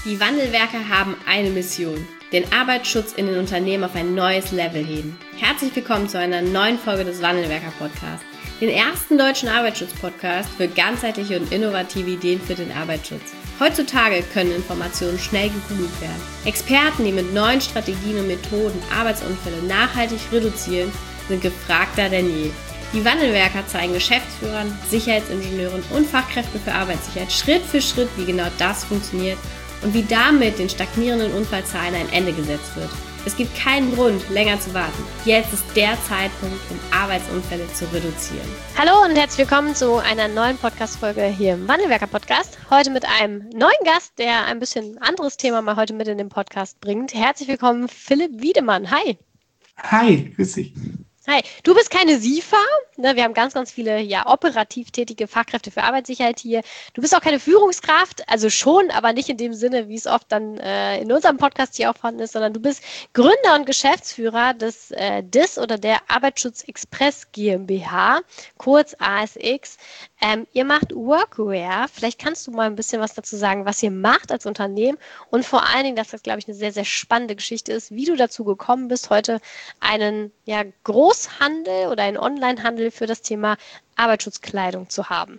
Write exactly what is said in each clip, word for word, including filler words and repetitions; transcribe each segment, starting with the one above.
Die Wandelwerker haben eine Mission: den Arbeitsschutz in den Unternehmen auf ein neues Level heben. Herzlich willkommen zu einer neuen Folge des Wandelwerker-Podcasts, den ersten deutschen Arbeitsschutz-Podcast für ganzheitliche und innovative Ideen für den Arbeitsschutz. Heutzutage können Informationen schnell gegoogelt werden. Experten, die mit neuen Strategien und Methoden Arbeitsunfälle nachhaltig reduzieren, sind gefragter denn je. Die Wandelwerker zeigen Geschäftsführern, Sicherheitsingenieuren und Fachkräften für Arbeitssicherheit Schritt für Schritt, wie genau das funktioniert und wie damit den stagnierenden Unfallzahlen ein Ende gesetzt wird. Es gibt keinen Grund, länger zu warten. Jetzt ist der Zeitpunkt, um Arbeitsunfälle zu reduzieren. Hallo und herzlich willkommen zu einer neuen Podcast-Folge hier im Wandelwerker-Podcast. Heute mit einem neuen Gast, der ein bisschen anderes Thema mal heute mit in den Podcast bringt. Herzlich willkommen, Philipp Wiedemann. Hi. Hi, grüß dich. Hi, du bist keine SIFA, ne? Wir haben ganz, ganz viele ja operativ tätige Fachkräfte für Arbeitssicherheit hier. Du bist auch keine Führungskraft, also schon, aber nicht in dem Sinne, wie es oft dann äh, in unserem Podcast hier auch vorhanden ist, sondern du bist Gründer und Geschäftsführer des äh, D I S oder der Arbeitsschutz Express GmbH, kurz A S X. Ähm, ihr macht Workwear. Vielleicht kannst du mal ein bisschen was dazu sagen, was ihr macht als Unternehmen und vor allen Dingen, dass das, glaube ich, eine sehr, sehr spannende Geschichte ist, wie du dazu gekommen bist, heute einen ja, Großhandel oder einen Onlinehandel für das Thema Arbeitsschutzkleidung zu haben.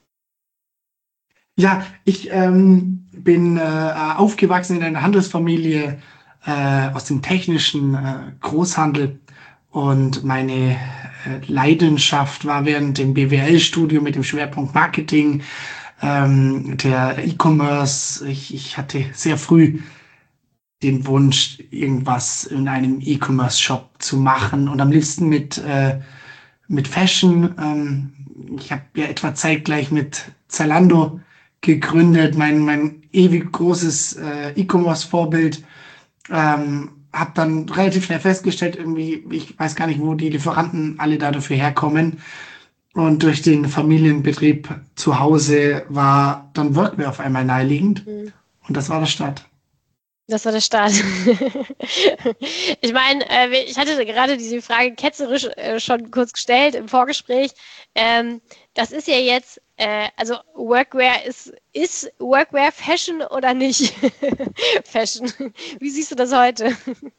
Ja, ich ähm, bin äh, aufgewachsen in einer Handelsfamilie äh, aus dem technischen äh, Großhandel und meine äh, Leidenschaft war während dem B W L-Studium mit dem Schwerpunkt Marketing, ähm, der E-Commerce. Ich, ich hatte sehr früh den Wunsch, irgendwas in einem E-Commerce-Shop zu machen und am liebsten mit, äh, mit Fashion. Ähm, ich habe ja etwa zeitgleich mit Zalando gegründet, mein, mein ewig großes äh, E-Commerce-Vorbild. Ähm, habe dann relativ schnell festgestellt, irgendwie, ich weiß gar nicht, wo die Lieferanten alle da dafür herkommen. Und durch den Familienbetrieb zu Hause war dann Workwear auf einmal naheliegend. Mhm. Und das war der Start. Das war der Start. Ich meine, äh, ich hatte gerade diese Frage ketzerisch äh, schon kurz gestellt im Vorgespräch. Ähm, das ist ja jetzt, äh, also Workwear ist, ist Workwear Fashion oder nicht? Fashion. Wie siehst du das heute?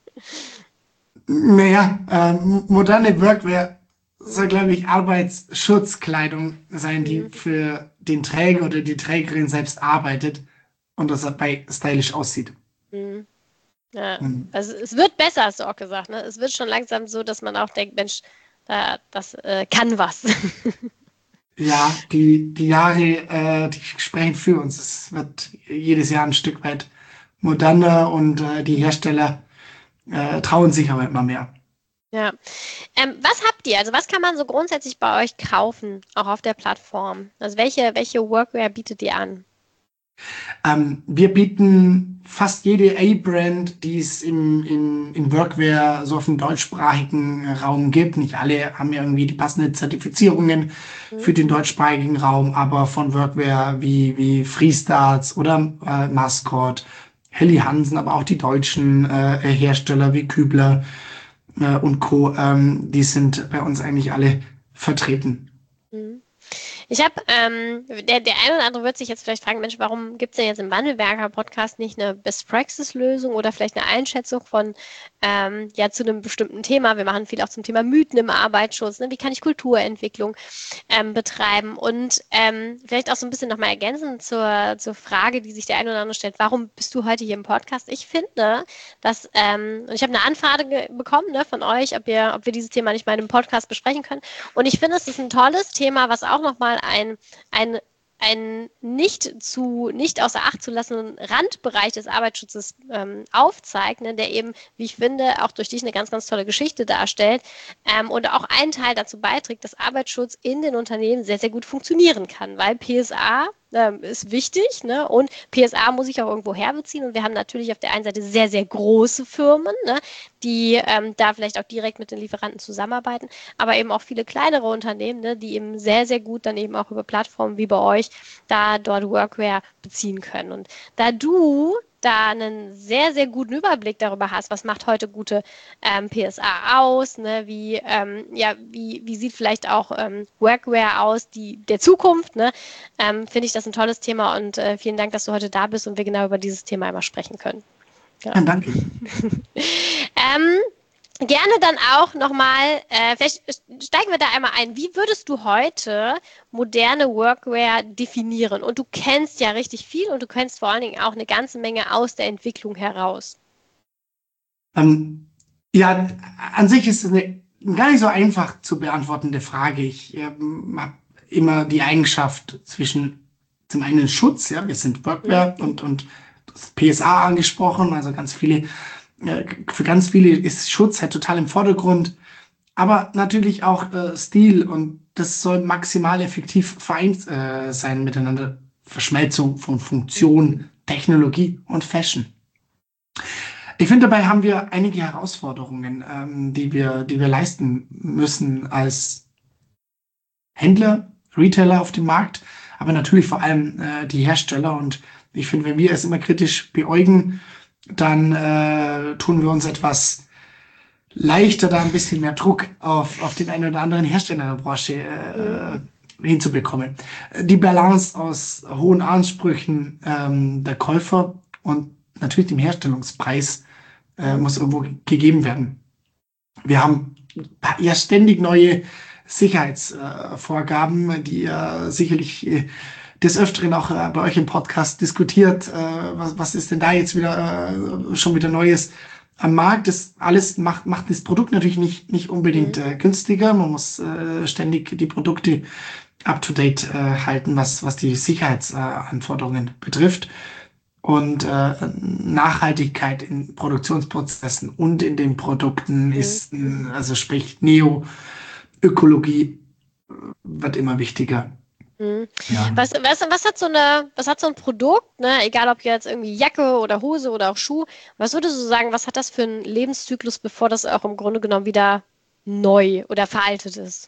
Naja, äh, moderne Workwear soll, glaube ich, Arbeitsschutzkleidung sein, die mhm. für den Träger oder die Trägerin selbst arbeitet und das dabei stylisch aussieht. Mhm. Ja, mhm. Also es wird besser, hast du auch gesagt. Ne? Es wird schon langsam so, dass man auch denkt, Mensch, da, das äh, kann was. Ja, die, die Jahre, äh, die sprechen für uns. Es wird jedes Jahr ein Stück weit moderner und äh, die Hersteller äh, trauen sich aber immer mehr. Ja. Ähm, was habt ihr? Also was kann man so grundsätzlich bei euch kaufen, auch auf der Plattform? Also welche, welche Workwear bietet ihr an? Ähm, wir bieten fast jede A-Brand, die es im, in, in Workwear so auf dem deutschsprachigen Raum gibt. Nicht alle haben irgendwie die passenden Zertifizierungen mhm. für den deutschsprachigen Raum, aber von Workwear wie, wie Freestarts oder äh, Mascot, Helly Hansen, aber auch die deutschen äh, Hersteller wie Kübler äh, und Co., ähm, die sind bei uns eigentlich alle vertreten. Mhm. Ich habe, ähm, der, der eine oder andere wird sich jetzt vielleicht fragen, Mensch, warum gibt es denn jetzt im Wandelwerker-Podcast nicht eine Best-Praxis-Lösung oder vielleicht eine Einschätzung von, ähm, ja, zu einem bestimmten Thema? Wir machen viel auch zum Thema Mythen im Arbeitsschutz, ne? Wie kann ich Kulturentwicklung ähm, betreiben? Und ähm, vielleicht auch so ein bisschen nochmal ergänzend zur, zur Frage, die sich der eine oder andere stellt, warum bist du heute hier im Podcast? Ich finde, dass, ähm, und ich habe eine Anfrage bekommen, ne, von euch, ob wir, ob wir dieses Thema nicht mal in einem Podcast besprechen können. Und ich finde, es ist ein tolles Thema, was auch nochmal ein, ein, ein nicht zu, nicht außer Acht zu lassenden Randbereich des Arbeitsschutzes ähm, aufzeigt, ne, der eben, wie ich finde, auch durch dich eine ganz, ganz tolle Geschichte darstellt ähm, und auch einen Teil dazu beiträgt, dass Arbeitsschutz in den Unternehmen sehr, sehr gut funktionieren kann, weil P S A ähm, ist wichtig, ne, und P S A muss ich auch irgendwo herbeziehen und wir haben natürlich auf der einen Seite sehr, sehr große Firmen, ne, die ähm, da vielleicht auch direkt mit den Lieferanten zusammenarbeiten, aber eben auch viele kleinere Unternehmen, ne, die eben sehr, sehr gut dann eben auch über Plattformen wie bei euch da dort Workwear beziehen können. Und da du da einen sehr, sehr guten Überblick darüber hast, was macht heute gute ähm, P S A aus, ne? wie, ähm, ja, wie, wie sieht vielleicht auch ähm, Workwear aus, die der Zukunft, ne? ähm, finde ich das ein tolles Thema und äh, vielen Dank, dass du heute da bist und wir genau über dieses Thema einmal sprechen können. Ja. Ja, danke. ähm, Gerne dann auch nochmal, äh, vielleicht steigen wir da einmal ein. Wie würdest du heute moderne Workwear definieren? Und du kennst ja richtig viel und du kennst vor allen Dingen auch eine ganze Menge aus der Entwicklung heraus. Ähm, ja, an sich ist es eine gar nicht so einfach zu beantwortende Frage. Ich ähm, habe immer die Eigenschaft zwischen zum einen Schutz, ja, wir sind Workwear Mhm. und, und das P S A angesprochen, also ganz viele, äh, für ganz viele ist Schutz halt total im Vordergrund, aber natürlich auch äh, Stil und das soll maximal effektiv vereint äh, sein miteinander. Verschmelzung von Funktion, Technologie und Fashion. Ich finde, dabei haben wir einige Herausforderungen, ähm, die wir, die wir leisten müssen als Händler, Retailer auf dem Markt, aber natürlich vor allem äh, die Hersteller. Und ich finde, wenn wir es immer kritisch beäugen, dann äh, tun wir uns etwas leichter, da ein bisschen mehr Druck auf, auf den einen oder anderen Hersteller in der Branche äh, Mhm. hinzubekommen. Die Balance aus hohen Ansprüchen ähm, der Käufer und natürlich dem Herstellungspreis äh, Mhm. muss irgendwo gegeben werden. Wir haben ja ständig neue Sicherheitsvorgaben, äh, die ihr sicherlich äh, des Öfteren auch äh, bei euch im Podcast diskutiert. Äh, was, was ist denn da jetzt wieder äh, schon wieder Neues am Markt? Das alles macht, macht das Produkt natürlich nicht, nicht unbedingt Mhm. äh, günstiger. Man muss äh, ständig die Produkte up-to-date äh, halten, was, was die Sicherheitsanforderungen betrifft. Und äh, Nachhaltigkeit in Produktionsprozessen und in den Produkten Mhm. ist, äh, also sprich Neo-Ökologie wird immer wichtiger. Mhm. Ja. Was, was, was hat so eine, was hat so ein Produkt, ne, egal ob jetzt irgendwie Jacke oder Hose oder auch Schuh, was würdest du sagen, was hat das für einen Lebenszyklus, bevor das auch im Grunde genommen wieder neu oder veraltet ist?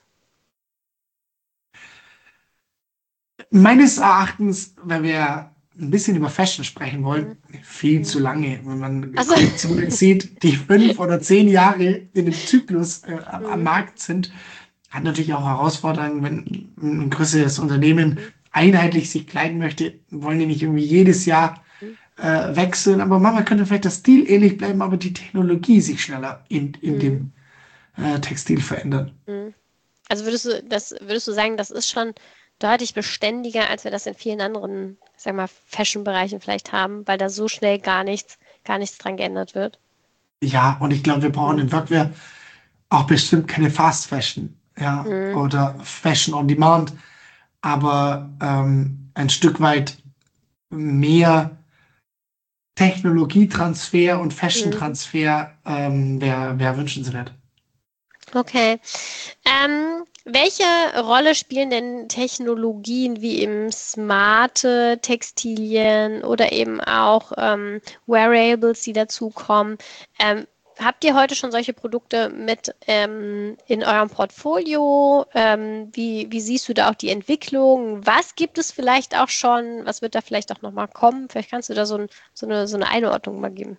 Meines Erachtens, wenn wir ein bisschen über Fashion sprechen Mhm. wollen, viel Mhm. zu lange. Wenn man Also, Kollektionen sieht, die fünf oder zehn Jahre in dem Zyklus äh, am am mhm. Markt sind, hat natürlich auch Herausforderungen, wenn ein größeres Unternehmen einheitlich sich kleiden möchte, wollen die nicht irgendwie jedes Jahr Mhm. äh, wechseln. Aber manchmal könnte vielleicht der Stil ähnlich bleiben, aber die Technologie sich schneller in, in Mhm. dem äh, Textil verändern. Mhm. Also würdest du das, würdest du sagen, das ist schon deutlich beständiger, als wir das in vielen anderen, sag mal, Fashion-Bereichen vielleicht haben, weil da so schnell gar nichts, gar nichts dran geändert wird? Ja, und ich glaube, wir brauchen Mhm. in Workwear auch bestimmt keine Fast Fashion, ja, Mhm. oder Fashion on Demand, aber ähm, ein Stück weit mehr Technologietransfer und Mhm. Fashion-Transfer ähm, wäre wär wünschenswert. Okay. Ähm, welche Rolle spielen denn Technologien wie eben smarte Textilien oder eben auch ähm, Wearables, die dazukommen? Ähm, habt ihr heute schon solche Produkte mit ähm, in eurem Portfolio? Ähm, wie, wie siehst du da auch die Entwicklung? Was gibt es vielleicht auch schon? Was wird da vielleicht auch nochmal kommen? Vielleicht kannst du da so, ein, so, eine, so eine Einordnung mal geben.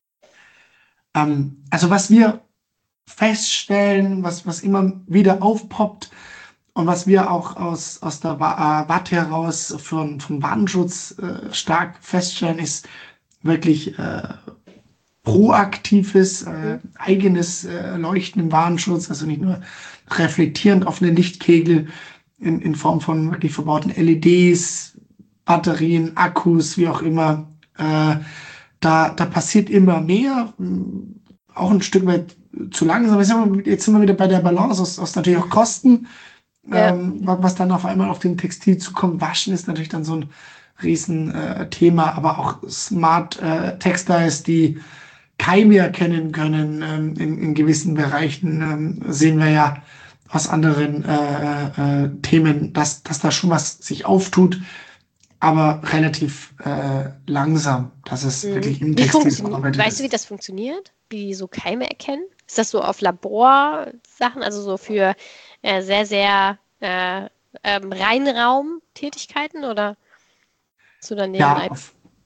Ähm, also was wir feststellen, was, was immer wieder aufpoppt und was wir auch aus, aus der Wa- äh, W A T heraus von, von Warnschutz äh, stark feststellen, ist wirklich äh, proaktives, äh, Mhm. eigenes äh, Leuchten im Warnschutz, also nicht nur reflektierend auf eine Lichtkegel in, in Form von wirklich verbauten L E Ds, Batterien, Akkus, wie auch immer. Äh, da, da passiert immer mehr, mh, auch ein Stück weit zu langsam. Jetzt sind wir, jetzt sind wir wieder bei der Balance aus, aus natürlich auch Kosten, Ja. ähm, wa- was dann auf einmal auf den Textil zukommt. Waschen ist natürlich dann so ein Riesenthema, äh, Thema, aber auch Smart äh, Textiles, die Keime erkennen können ähm, in, in gewissen Bereichen, ähm, sehen wir ja aus anderen äh, äh, Themen, dass, dass da schon was sich auftut, aber relativ äh, langsam, dass es Mhm. wirklich im Wie Textil funktioniert, verarbeitet weißt du, wie ist. das funktioniert? Wie die so Keime erkennen? Ist das so auf Laborsachen, also so für äh, sehr, sehr äh, ähm, Reinraumtätigkeiten oder so daneben Ja, ein? auf,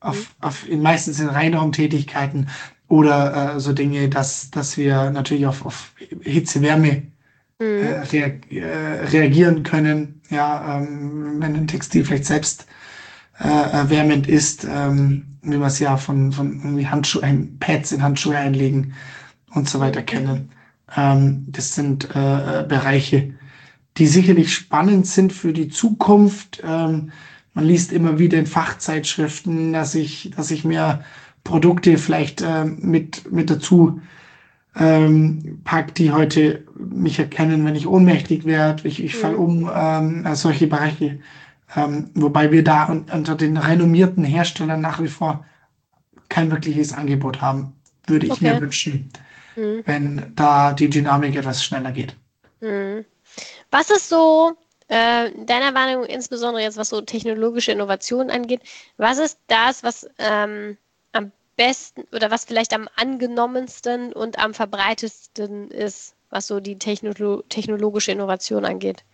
auf, auf in meistens in Reinraumtätigkeiten oder äh, so Dinge, dass, dass wir natürlich auf, auf Hitze, Wärme äh, Mhm. rea äh, reagieren können. Ja, ähm, wenn ein Textil vielleicht selbst äh, erwärmend ist, ähm, wie wir es ja von, von irgendwie Handschuhen, Pads in Handschuhe einlegen und so weiter Mhm. kennen. Ähm, das sind äh, äh, Bereiche, die sicherlich spannend sind für die Zukunft. Ähm, man liest immer wieder in Fachzeitschriften, dass ich, dass ich mehr Produkte vielleicht äh, mit, mit dazu ähm, pack, die heute mich erkennen, wenn ich ohnmächtig werde, ich, ich falle Mhm. um, ähm, also solche Bereiche. Ähm, wobei wir da un unter den renommierten Herstellern nach wie vor kein wirkliches Angebot haben. Würde ich mir Okay. wünschen, Mhm. wenn da die Dynamik etwas schneller geht. Mhm. Was ist so, äh, deiner Wahrnehmung, insbesondere jetzt was so technologische Innovationen angeht, was ist das, was ähm, am besten oder was vielleicht am angenommensten und am verbreitetsten ist, was so die Technolo technologische Innovation angeht?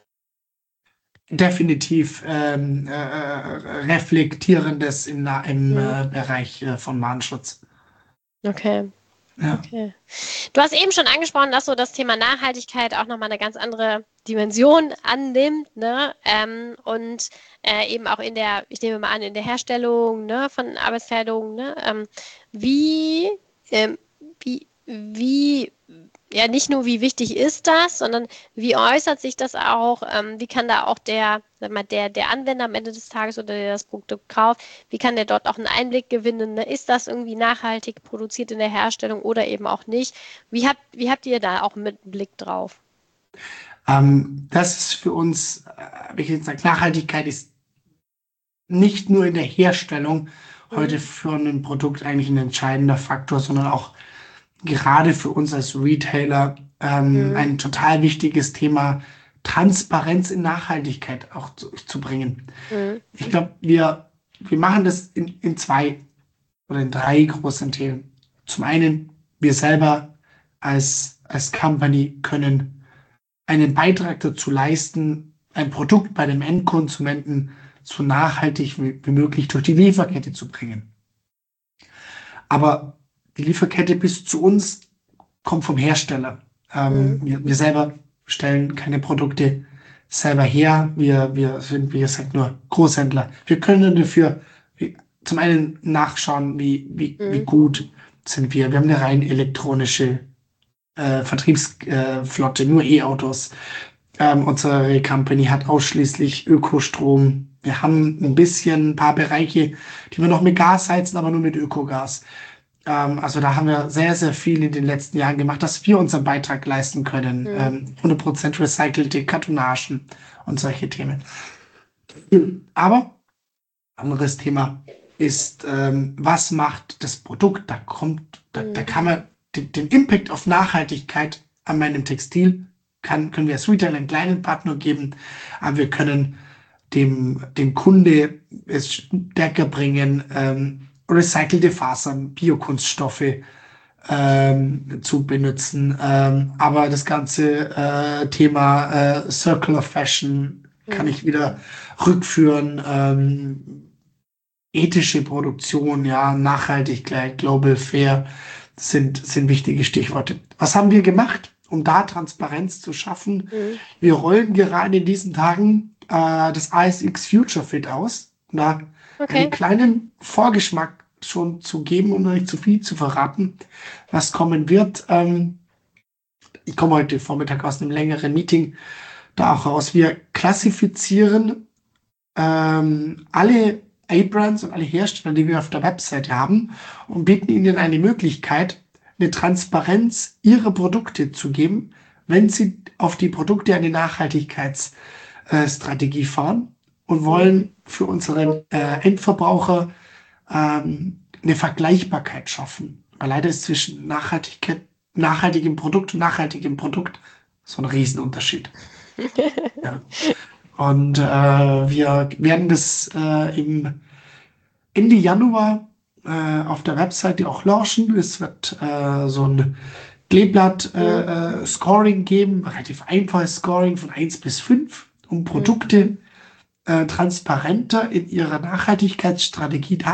Definitiv ähm, äh, äh, reflektierendes im, Na- im Mhm. äh, Bereich äh, von Mahnschutz. Okay, Ja. okay. Du hast eben schon angesprochen, dass so das Thema Nachhaltigkeit auch nochmal eine ganz andere Dimension annimmt, ne? Ähm, und äh, eben auch in der, ich nehme mal an, in der Herstellung, ne, von Arbeitskleidung, ne? Ähm, wie, ähm, wie, wie, ja, nicht nur wie wichtig ist das, sondern wie äußert sich das auch, ähm, wie kann da auch der, sag mal, der, der Anwender am Ende des Tages oder der das Produkt kauft, wie kann der dort auch einen Einblick gewinnen? Ne? Ist das irgendwie nachhaltig produziert in der Herstellung oder eben auch nicht? Wie habt, wie habt ihr da auch mit einem Blick drauf? Ähm, das ist für uns, äh, wie ich jetzt sage, Nachhaltigkeit ist nicht nur in der Herstellung Mhm. heute für ein Produkt eigentlich ein entscheidender Faktor, sondern auch gerade für uns als Retailer ähm, Mhm. ein total wichtiges Thema, Transparenz in Nachhaltigkeit auch zu, zu bringen. Mhm. Ich glaube, wir, wir machen das in, in zwei oder in drei großen Themen. Zum einen, wir selber als, als Company können einen Beitrag dazu leisten, ein Produkt bei dem Endkonsumenten so nachhaltig wie, wie möglich durch die Lieferkette zu bringen. Aber die Lieferkette bis zu uns kommt vom Hersteller. Ähm, Mhm. wir, wir selber stellen keine Produkte selber her. Wir, wir sind, wie gesagt, nur Großhändler. Wir können dafür wie, zum einen nachschauen, wie, wie, wie Mhm. gut sind wir. Wir haben eine rein elektronische äh, Vertriebsflotte, nur E-Autos. Ähm, unsere Company hat ausschließlich Ökostrom. Wir haben ein bisschen ein paar Bereiche, die wir noch mit Gas heizen, aber nur mit Ökogas. Ähm, also da haben wir sehr, sehr viel in den letzten Jahren gemacht, dass wir unseren Beitrag leisten können. Mhm. Ähm, hundert Prozent recycelte Kartonagen und solche Themen. Aber anderes Thema ist, ähm, was macht das Produkt? Da kommt, da, da Mhm. kann man den, den Impact auf Nachhaltigkeit an meinem Textil, kann, können wir als Retailer einen kleinen Partner geben, aber wir können dem, dem Kunde es stärker bringen, ähm, recycelte Fasern, Biokunststoffe ähm, zu benutzen. Ähm, aber das ganze äh, Thema äh, Circular Fashion kann Mhm. ich wieder rückführen. Ähm, ethische Produktion, ja, Nachhaltigkeit, Global Fair sind, sind wichtige Stichworte. Was haben wir gemacht, um da Transparenz zu schaffen? Mhm. Wir rollen gerade in diesen Tagen äh, das A S X Future Fit aus, um da einen Okay. kleinen Vorgeschmack schon zu geben, um noch nicht zu viel zu verraten, was kommen wird. Ähm, ich komme heute Vormittag aus einem längeren Meeting da auch raus. Wir klassifizieren ähm, alle A-Brands und alle Hersteller, die wir auf der Webseite haben, und bieten ihnen eine Möglichkeit, eine Transparenz ihrer Produkte zu geben, wenn sie auf die Produkte eine Nachhaltigkeitsstrategie fahren und Mhm. wollen für unseren äh, Endverbraucher ähm, eine Vergleichbarkeit schaffen. Weil leider ist zwischen Nachhaltigkeit, nachhaltigem Produkt und nachhaltigem Produkt so ein Riesenunterschied. Ja. Und äh, wir werden das äh, im Ende Januar äh, auf der Webseite auch launchen. Es wird äh, so ein Mhm. Kleeblatt-Scoring geben, relativ einfaches Scoring von eins bis fünf, um Mhm. Produkte äh, transparenter in ihrer Nachhaltigkeitsstrategie dar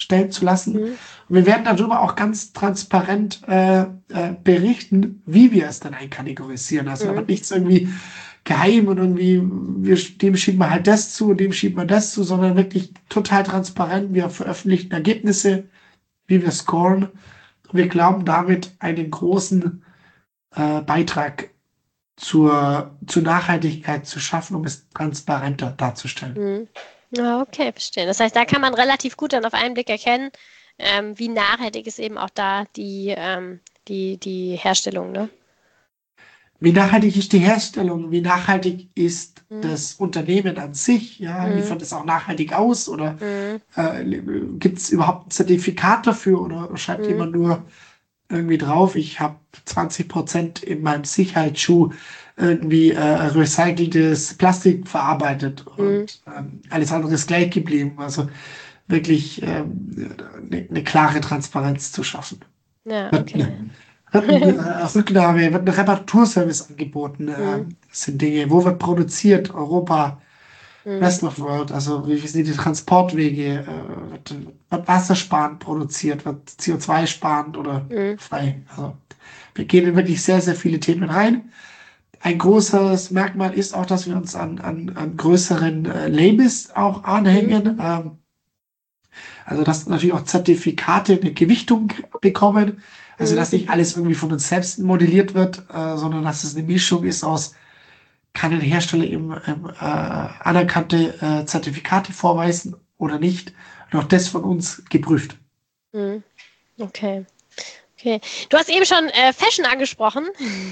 stellen zu lassen. Mhm. Und wir werden darüber auch ganz transparent äh, äh, berichten, wie wir es dann einkategorisieren. Also Mhm. aber nichts irgendwie geheim und irgendwie, wir, dem schieben wir halt das zu, dem schieben wir das zu, sondern wirklich total transparent. Wir veröffentlichen Ergebnisse, wie wir scoren. Und wir glauben damit einen großen äh, Beitrag zur, zur Nachhaltigkeit zu schaffen, um es transparenter darzustellen. Mhm. Ja, okay, verstehe. Das heißt, da kann man relativ gut dann auf einen Blick erkennen, ähm, wie nachhaltig ist eben auch da die, ähm, die, die Herstellung, ne? Wie nachhaltig ist die Herstellung? Wie nachhaltig ist Mhm. das Unternehmen an sich? Ja, Mhm. liefert es auch nachhaltig aus? Oder Mhm. äh, gibt es überhaupt ein Zertifikat dafür? Oder schreibt Mhm. jemand nur irgendwie drauf, ich habe zwanzig Prozent in meinem Sicherheitsschuh irgendwie äh, recyceltes Plastik verarbeitet Mhm. und ähm, alles andere ist gleich geblieben. Also wirklich ähm, eine, eine klare Transparenz zu schaffen. Ja, Wird okay. eine, wird ein äh, Rücknahme, wird ein Reparaturservice angeboten. Mhm. Ähm, das sind Dinge, wo wird produziert? Europa, Mhm. Rest of World, also wie sind die Transportwege? Äh, wird, wird wassersparend produziert? Wird C O zwei sparend oder Mhm. frei? Also wir gehen in wirklich sehr, sehr viele Themen rein. Ein großes Merkmal ist auch, dass wir uns an, an, an größeren äh, Labels auch Mhm. anhängen. Ähm, also dass natürlich auch Zertifikate eine Gewichtung bekommen. Also Mhm. dass nicht alles irgendwie von uns selbst modelliert wird, äh, sondern dass es eine Mischung ist aus, kann ein Hersteller eben ähm, äh, anerkannte äh, Zertifikate vorweisen oder nicht. Und auch das von uns geprüft. Mhm. Okay. Okay. Du hast eben schon äh, Fashion angesprochen.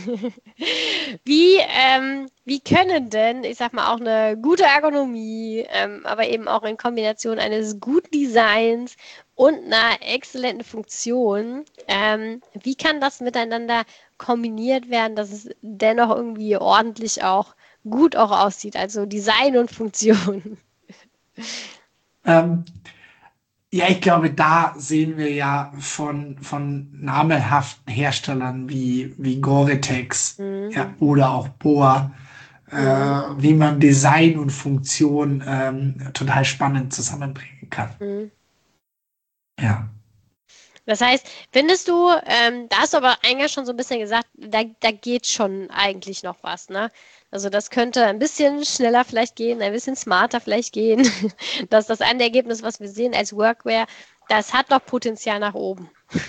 Wie, ähm, wie können denn, ich sag mal, auch eine gute Ergonomie, ähm, aber eben auch in Kombination eines guten Designs und einer exzellenten Funktion, ähm, wie kann das miteinander kombiniert werden, dass es dennoch irgendwie ordentlich auch gut auch aussieht, also Design und Funktion? Ähm, ja, ich glaube, da sehen wir ja von, von namhaften Herstellern wie, wie Gore-Tex, Mhm. ja, oder auch Boa, äh, Mhm. wie man Design und Funktion ähm, total spannend zusammenbringen kann. Mhm. Ja. Das heißt, findest du, ähm, da hast du aber eingangs schon so ein bisschen gesagt, da, da geht schon eigentlich noch was, ne? Also das könnte ein bisschen schneller vielleicht gehen, ein bisschen smarter vielleicht gehen. Dass das eine Ergebnis, was wir sehen als Workwear, das hat noch Potenzial nach oben.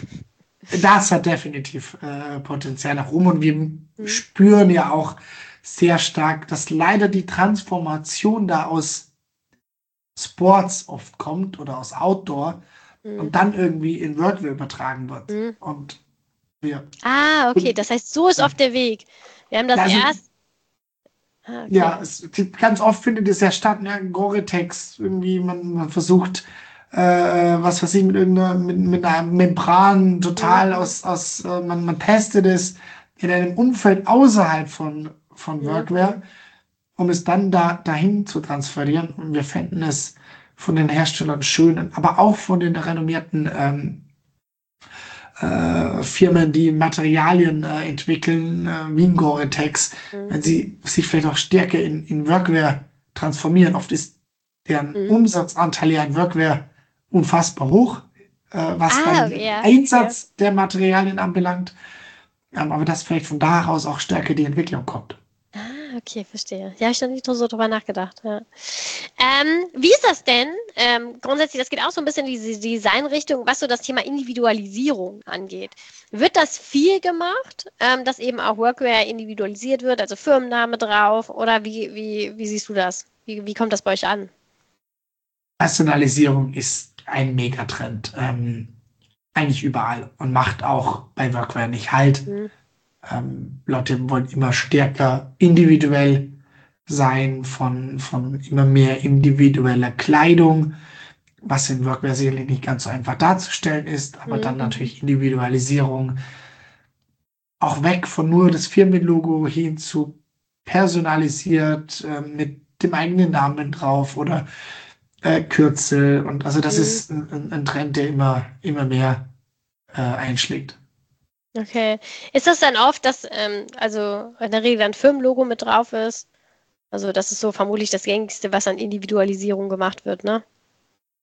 Das hat definitiv äh, Potenzial nach oben und wir Mhm. spüren ja auch sehr stark, dass leider die Transformation da aus Sports oft kommt oder aus Outdoor Mhm. und dann irgendwie in Workwear übertragen wird. Mhm. Und wir, Ah, okay, das heißt, so ist ja, oft der Weg. Wir haben das also, erst. Ah, ja, okay. es, ganz oft findet es ja statt, ne, Gore-Tex, irgendwie, man, man versucht, äh, was weiß ich, mit irgendeiner, mit, mit einer Membran Mhm. total aus, aus äh, man, man testet es in einem Umfeld außerhalb von, von Mhm. Workwear, um es dann da, dahin zu transferieren. Und wir fänden es von den Herstellern schön, aber auch von den renommierten ähm, äh, Firmen, die Materialien äh, entwickeln, äh, wie ein Gore-Tex, Mhm. wenn sie sich vielleicht auch stärker in, in Workwear transformieren. Oft ist deren Mhm. Umsatzanteil ja in Workwear unfassbar hoch, äh, was Ah, dann okay, den ja. Ja. Einsatz der Materialien anbelangt. Ähm, aber dass vielleicht von da aus auch stärker die Entwicklung kommt. Ah, okay, verstehe. Ja, habe ich noch nicht so drüber nachgedacht. Ja. Ähm, wie ist das denn? Ähm, grundsätzlich, das geht auch so ein bisschen in diese Designrichtung, was so das Thema Individualisierung angeht. Wird das viel gemacht, ähm, dass eben auch Workwear individualisiert wird, also Firmenname drauf? Oder wie, wie, wie siehst du das? Wie, wie kommt das bei euch an? Personalisierung ist ein Megatrend, ähm, eigentlich überall und macht auch bei Workwear nicht halt. Hm, Ähm, Leute wollen immer stärker individuell sein, von, von immer mehr individueller Kleidung, was in Workwear sicherlich nicht ganz so einfach darzustellen ist, aber hm, dann natürlich Individualisierung, auch weg von nur das Firmenlogo hin zu personalisiert, äh, mit dem eigenen Namen drauf oder äh, Kürzel. Und also das hm. ist ein, ein Trend, der immer, immer mehr äh, einschlägt. Okay. Ist das dann oft, dass ähm, also in der Regel ein Firmenlogo mit drauf ist? Also das ist so vermutlich das Gängigste, was an Individualisierung gemacht wird, ne?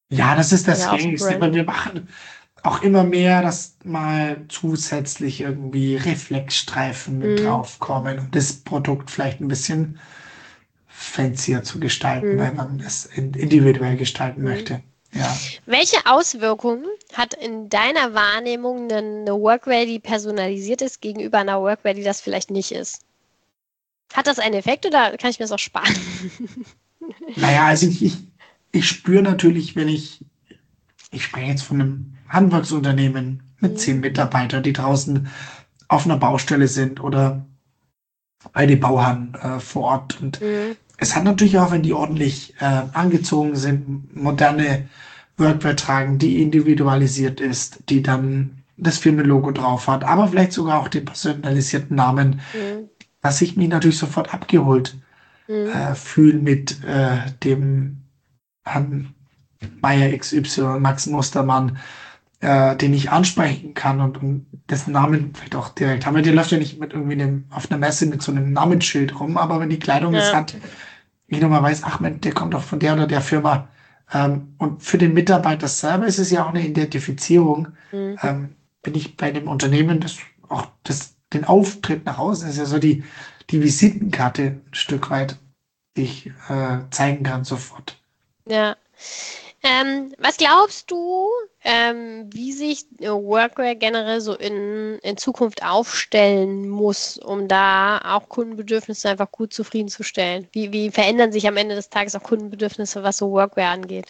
Ja, das ist das Ja, auf Gängigste, Brand. aber wir machen auch immer mehr, dass mal zusätzlich irgendwie Reflexstreifen mit Mhm. draufkommen, um das Produkt vielleicht ein bisschen fancier zu gestalten, Mhm. weil man es in- individuell gestalten Mhm. möchte. Ja. Welche Auswirkungen hat in deiner Wahrnehmung eine, eine Workwear, die personalisiert ist, gegenüber einer Workwear, die das vielleicht nicht ist? Hat das einen Effekt oder kann ich mir das auch sparen? Naja, also ich, ich, ich spüre natürlich, wenn ich, ich spreche jetzt von einem Handwerksunternehmen mit Mhm. zehn Mitarbeitern, die draußen auf einer Baustelle sind oder bei den Bauern äh, vor Ort. Und Mhm. es hat natürlich auch, wenn die ordentlich äh, angezogen sind, moderne Workwear tragen, die individualisiert ist, die dann das Firmenlogo drauf hat, aber vielleicht sogar auch den personalisierten Namen, Mhm. dass ich mich natürlich sofort abgeholt Mhm. äh, fühle mit äh, dem Herrn Meier X Y, Max Mustermann, äh, den ich ansprechen kann und, und dessen Namen vielleicht auch direkt haben. Der läuft ja nicht mit irgendwie einem, auf einer Messe mit so einem Namensschild rum, aber wenn die Kleidung es Ja. hat, ich nochmal weiß, ach Mensch, der kommt doch von der oder der Firma. Ähm, und für den Mitarbeiter selber ist es ja auch eine Identifizierung. Mhm. Ähm, bin ich bei dem Unternehmen, das auch das, den Auftritt nach außen ist ja so die, die Visitenkarte ein Stück weit, die ich äh, zeigen kann sofort. Ja. Ähm, was glaubst du, ähm, wie sich äh, Workwear generell so in, in Zukunft aufstellen muss, um da auch Kundenbedürfnisse einfach gut zufriedenzustellen? Wie, wie verändern sich am Ende des Tages auch Kundenbedürfnisse, was so Workwear angeht?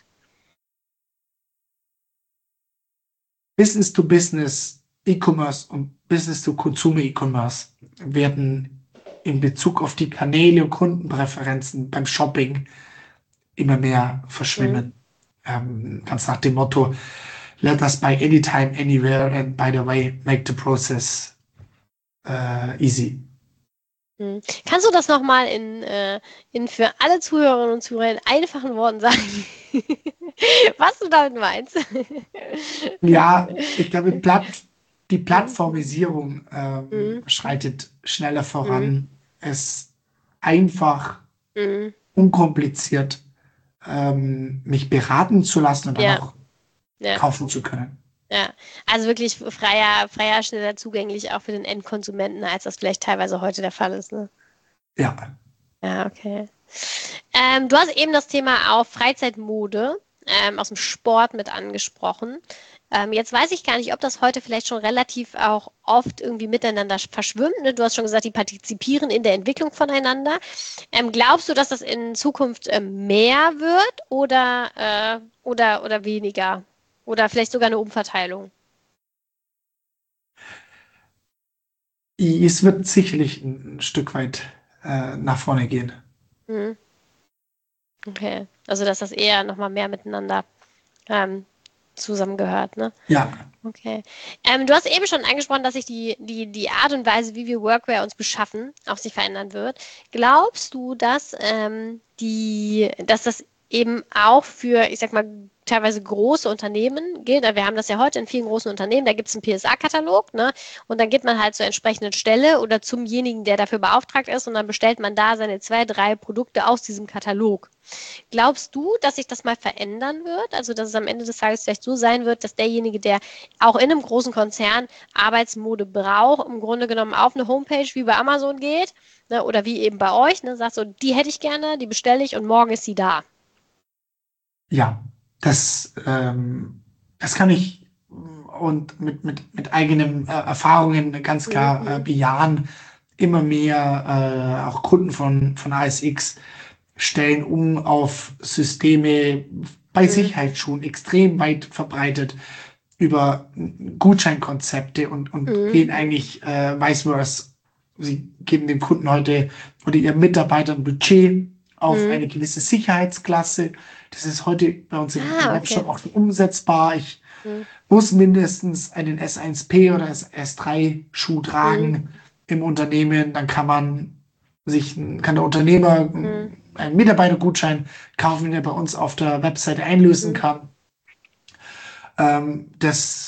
Business to Business E-Commerce und Business to Consumer E-Commerce werden in Bezug auf die Kanäle und Kundenpräferenzen beim Shopping immer mehr Mhm. verschwimmen. Ähm, ganz nach dem Motto, let us buy anytime, anywhere, and by the way, make the process äh, easy. Mhm. Kannst du das nochmal in, äh, in für alle Zuhörerinnen und Zuhörer in einfachen Worten sagen, was du damit meinst? Ja, ich glaube, Platt, die Mhm. Plattformisierung ähm, Mhm. schreitet schneller Mhm. voran. Es einfach, Mhm. unkompliziert ähm, mich beraten zu lassen und dann Ja, auch ja. kaufen zu können. Ja, also wirklich freier, freier, schneller zugänglich auch für den Endkonsumenten, als das vielleicht teilweise heute der Fall ist, ne? Ja, Ja, okay. Ähm, du hast eben das Thema auch Freizeitmode ähm, aus dem Sport mit angesprochen. Ähm, jetzt weiß ich gar nicht, ob das heute vielleicht schon relativ auch oft irgendwie miteinander verschwimmt. Ne? Du hast schon gesagt, die partizipieren in der Entwicklung voneinander. Ähm, glaubst du, dass das in Zukunft ähm, mehr wird oder, äh, oder, oder weniger? Oder vielleicht sogar eine Umverteilung? es wird sicherlich ein, ein Stück weit äh, nach vorne gehen. Mhm. Okay. Also, dass das eher nochmal mehr miteinander ähm, zusammengehört, ne? Ja, Okay. Ähm, du hast eben schon angesprochen, dass sich die, die, die Art und Weise, wie wir Workwear uns beschaffen, auch sich verändern wird. Glaubst du, dass, ähm, die, dass das eben auch für, ich sag mal, teilweise große Unternehmen gilt? Wir haben das ja heute in vielen großen Unternehmen, da gibt es einen P S A-Katalog, ne? Und dann geht man halt zur entsprechenden Stelle oder zumjenigen, der dafür beauftragt ist, und dann bestellt man da seine zwei, drei Produkte aus diesem Katalog. Glaubst du, dass sich das mal verändern wird? Also, dass es am Ende des Tages vielleicht so sein wird, dass derjenige, der auch in einem großen Konzern Arbeitsmode braucht, im Grunde genommen auf eine Homepage wie bei Amazon geht, ne, oder wie eben bei euch, ne, sagt so, die hätte ich gerne, die bestelle ich und morgen ist sie da. ja, das, ähm, das kann ich und mit, mit, mit eigenen äh, Erfahrungen ganz klar äh, Mhm. bejahen. Immer mehr äh, auch Kunden von, von A S X stellen um auf Systeme bei Mhm. Sicherheitsschuhen extrem weit verbreitet über Gutscheinkonzepte und, und Mhm. gehen eigentlich äh, vice versa. Sie geben dem Kunden heute oder ihren Mitarbeitern Budget auf Mhm. eine gewisse Sicherheitsklasse. Das ist heute bei uns im, im Ah, okay. Webshop auch schon umsetzbar. Ich Mhm. muss mindestens einen S eins P oder S drei Schuh Mhm. tragen im Unternehmen. Dann kann man sich, kann der Unternehmer Mhm. einen Mitarbeitergutschein kaufen, den er bei uns auf der Webseite einlösen Mhm. kann. Ähm, das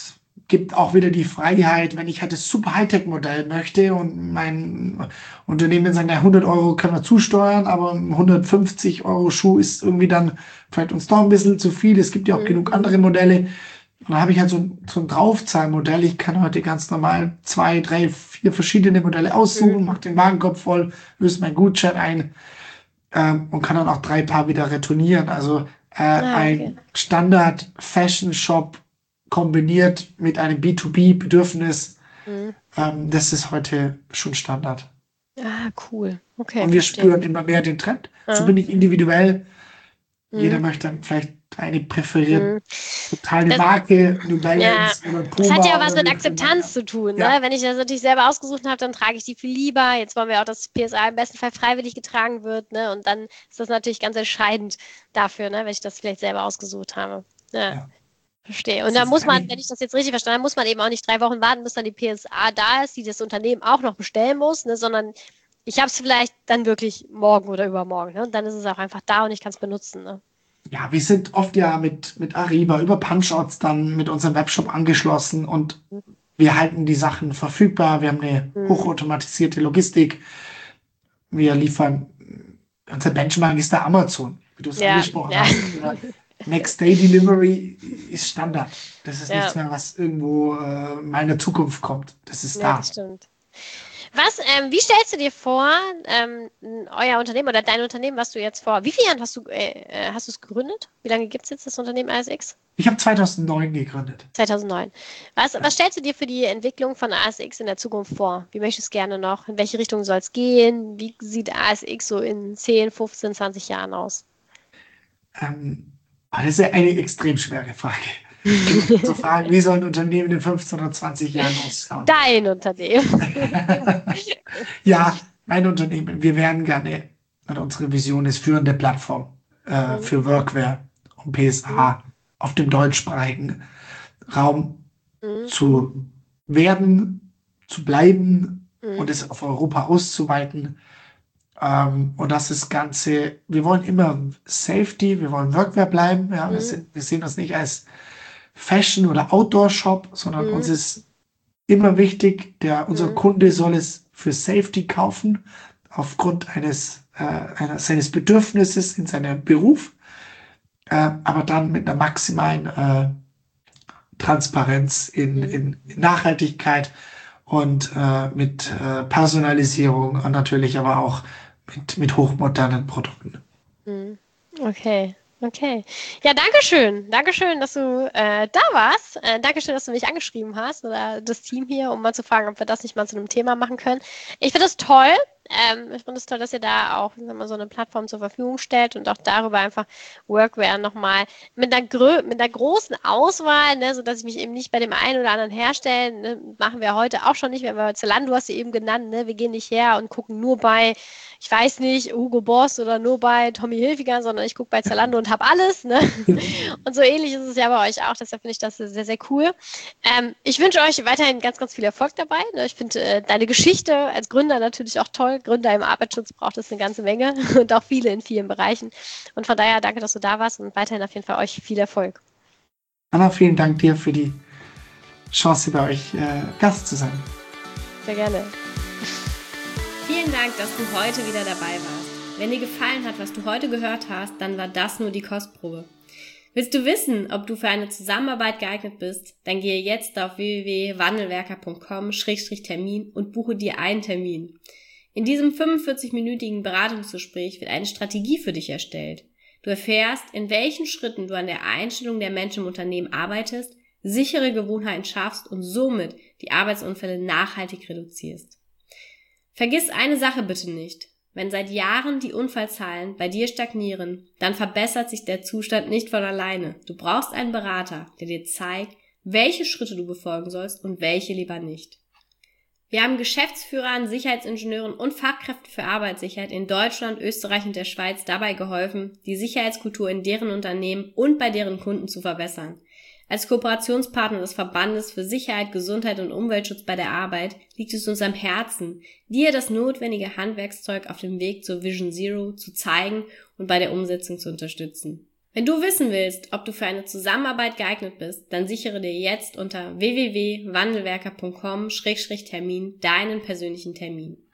gibt auch wieder die Freiheit, wenn ich halt das super Hightech-Modell möchte und mein Unternehmen sagt, ja, hundert Euro können wir zusteuern, aber ein hundertfünfzig Euro Schuh ist irgendwie dann vielleicht uns doch ein bisschen zu viel. Es gibt ja auch mhm. genug andere Modelle. Und dann habe ich halt so, ein- so ein Draufzahlmodell. Ich kann heute ganz normal zwei, drei, vier verschiedene Modelle aussuchen, Mhm. mache den Warenkorb voll, löse meinen Gutschein ein ähm, und kann dann auch drei Paar wieder retournieren. Also äh, Ah, okay. ein Standard-Fashion-Shop kombiniert mit einem B zwei B-Bedürfnis, Mhm. ähm, das ist heute schon Standard. Ah, cool. Okay, Und wir verstehe. spüren immer mehr den Trend. So Ja. bin ich individuell. Jeder Mhm. möchte dann vielleicht eine präferiert, Mhm. total eine Das- Marke, New Ja, Balance oder Puma. das hat ja auch was oder mit wie auch immer. Akzeptanz zu tun, ne? Ja. Wenn ich das natürlich selber ausgesucht habe, dann trage ich die viel lieber. Jetzt wollen wir auch, dass P S A im besten Fall freiwillig getragen wird, ne? Und dann ist das natürlich ganz entscheidend dafür, ne? Wenn ich das vielleicht selber ausgesucht habe. Ja, Ja. verstehe. Das Und da ist muss man, eigentlich- wenn ich das jetzt richtig verstanden habe, muss man eben auch nicht drei Wochen warten, bis dann die P S A da ist, die das Unternehmen auch noch bestellen muss, ne? Sondern ich habe es vielleicht dann wirklich morgen oder übermorgen, ne? Und dann ist es auch einfach da und ich kann es benutzen, ne? Ja, wir sind oft ja mit, mit Ariba über Punchouts dann mit unserem Webshop angeschlossen und wir halten die Sachen verfügbar. Wir haben eine Mhm. hochautomatisierte Logistik. Wir liefern, unser Benchmark ist der Amazon, wie du es Ja, angesprochen ja. hast. Oder Next Day Delivery ist Standard. Das ist Ja. nichts mehr, was irgendwo äh, in meiner Zukunft kommt. Das ist Ja, da. das stimmt. Was, ähm, wie stellst du dir vor, ähm, euer Unternehmen oder dein Unternehmen, was du jetzt vor, wie vielen Jahren hast du äh, äh, hast du es gegründet? Wie lange gibt es jetzt das Unternehmen A S X? Ich habe zweitausendneun gegründet. zweitausendneun. Was, was stellst du dir für die Entwicklung von A S X in der Zukunft vor? Wie möchtest du es gerne noch? In welche Richtung soll es gehen? Wie sieht A S X so in zehn, fünfzehn, zwanzig Jahren aus? Ähm, aber das ist ja eine extrem schwere Frage. Zu fragen, wie soll ein Unternehmen in fünfzehn oder zwanzig Jahren ausschauen? Dein Unternehmen. Ja, mein Unternehmen. Wir wären gerne, und unsere Vision ist führende Plattform äh, Mhm. für Workwear und P S A auf dem deutschsprachigen Raum Mhm. zu werden, zu bleiben Mhm. und es auf Europa auszuweiten. Ähm, und das ist Ganze, wir wollen immer Safety, wir wollen Workwear bleiben. Ja, wir, Mhm. sind, wir sehen uns nicht als Fashion- oder Outdoor-Shop, sondern Mhm. uns ist immer wichtig, der, unser Mhm. Kunde soll es für Safety kaufen, aufgrund eines, äh, einer, seines Bedürfnisses in seinem Beruf, äh, aber dann mit einer maximalen äh, Transparenz in, Mhm. in, in Nachhaltigkeit und äh, mit äh, Personalisierung und natürlich aber auch mit, mit hochmodernen Produkten. Mhm. Okay, okay. Ja, danke schön. Dankeschön, dass du äh, da warst. Äh, Dankeschön, dass du mich angeschrieben hast oder das Team hier, um mal zu fragen, ob wir das nicht mal zu einem Thema machen können. Ich finde das toll. Ähm, ich finde es toll, dass ihr da auch sagen wir mal, so eine Plattform zur Verfügung stellt und auch darüber einfach Workwear nochmal mit einer, Grö mit einer großen Auswahl, ne, sodass ich mich eben nicht bei dem einen oder anderen herstellen, ne, machen wir heute auch schon nicht, wenn wir Zalando hast du eben genannt, ne, wir gehen nicht her und gucken nur bei, ich weiß nicht, Hugo Boss oder nur bei Tommy Hilfiger, sondern ich gucke bei Zalando und habe alles, ne? Und so ähnlich ist es ja bei euch auch, deshalb finde ich das sehr, sehr cool. Ähm, ich wünsche euch weiterhin ganz, ganz viel Erfolg dabei. Ne? Ich finde äh, deine Geschichte als Gründer natürlich auch toll. Gründer im Arbeitsschutz braucht es eine ganze Menge und auch viele in vielen Bereichen. Und von daher danke, dass du da warst und weiterhin auf jeden Fall euch viel Erfolg. Anna, vielen Dank dir für die Chance, bei euch äh, Gast zu sein. Sehr gerne. Vielen Dank, dass du heute wieder dabei warst. Wenn dir gefallen hat, was du heute gehört hast, dann war das nur die Kostprobe. Willst du wissen, ob du für eine Zusammenarbeit geeignet bist? Dann gehe jetzt auf w w w punkt wandelwerker punkt com Schrägstrich Termin und buche dir einen Termin. In diesem fünfundvierzig-minütigen Beratungsgespräch wird eine Strategie für dich erstellt. Du erfährst, in welchen Schritten du an der Einstellung der Menschen im Unternehmen arbeitest, sichere Gewohnheiten schaffst und somit die Arbeitsunfälle nachhaltig reduzierst. Vergiss eine Sache bitte nicht. Wenn seit Jahren die Unfallzahlen bei dir stagnieren, dann verbessert sich der Zustand nicht von alleine. Du brauchst einen Berater, der dir zeigt, welche Schritte du befolgen sollst und welche lieber nicht. Wir haben Geschäftsführern, Sicherheitsingenieuren und Fachkräften für Arbeitssicherheit in Deutschland, Österreich und der Schweiz dabei geholfen, die Sicherheitskultur in deren Unternehmen und bei deren Kunden zu verbessern. Als Kooperationspartner des Verbandes für Sicherheit, Gesundheit und Umweltschutz bei der Arbeit liegt es uns am Herzen, dir das notwendige Handwerkszeug auf dem Weg zur Vision Zero zu zeigen und bei der Umsetzung zu unterstützen. Wenn du wissen willst, ob du für eine Zusammenarbeit geeignet bist, dann sichere dir jetzt unter w w w punkt wandelwerker punkt com Schrägstrich Termin deinen persönlichen Termin.